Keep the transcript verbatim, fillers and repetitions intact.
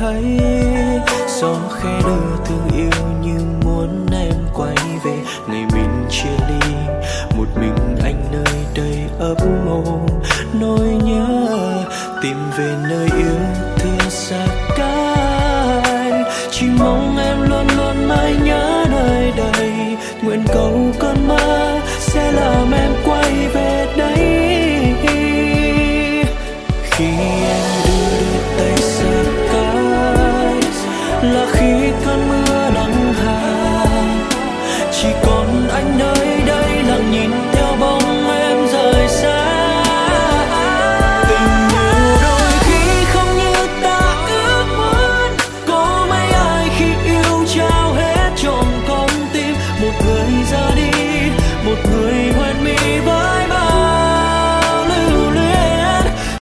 thấy gió khẽ đưa thương yêu như muốn em quay về ngày mình chia ly. Một mình anh nơi đây ấp ôm nỗi nhớ, tìm về nơi yêu thương xa cách. Chỉ mong em luôn luôn mãi nhớ nơi đây, nguyện cầu cơn mơ sẽ làm em quay về đây. Khi